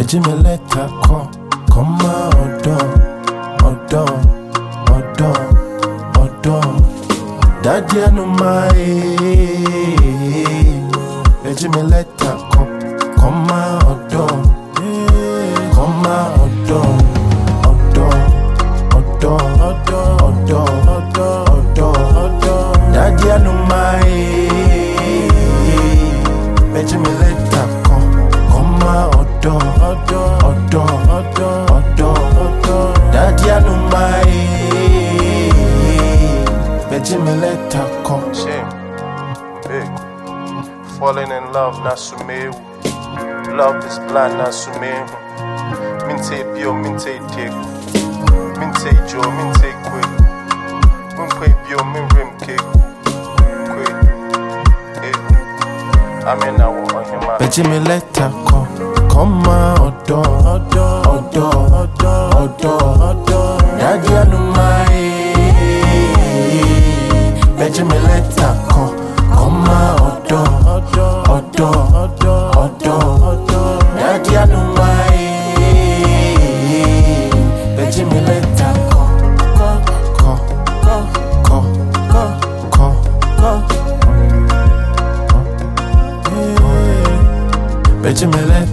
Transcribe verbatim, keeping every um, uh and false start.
Benjamin let her call. Come on, oh, oh, oh, oh, Daddy, I know my Benjamin let her call. Come on, oh, come on, oh, oh, oh, Daddy, I know my Benjamin let her call. Come on, oh, Daddy, I know my Benjamin let her call. Shame, big. Falling in love, na sumeru. Love is blind, na sumeru. Minte bio, minte take. Minte jo, minte quick. Minte bio, min rim cake. Quick. I mean, I want him out. Benjamin let her call. Come on, odo, odo, odo, odo. Daddy, I know my Benjamin let her call. Come on, odo, odo, odo. Daddy, I know my Benjamin let her call. Call, call, call, call, call. Benjamin let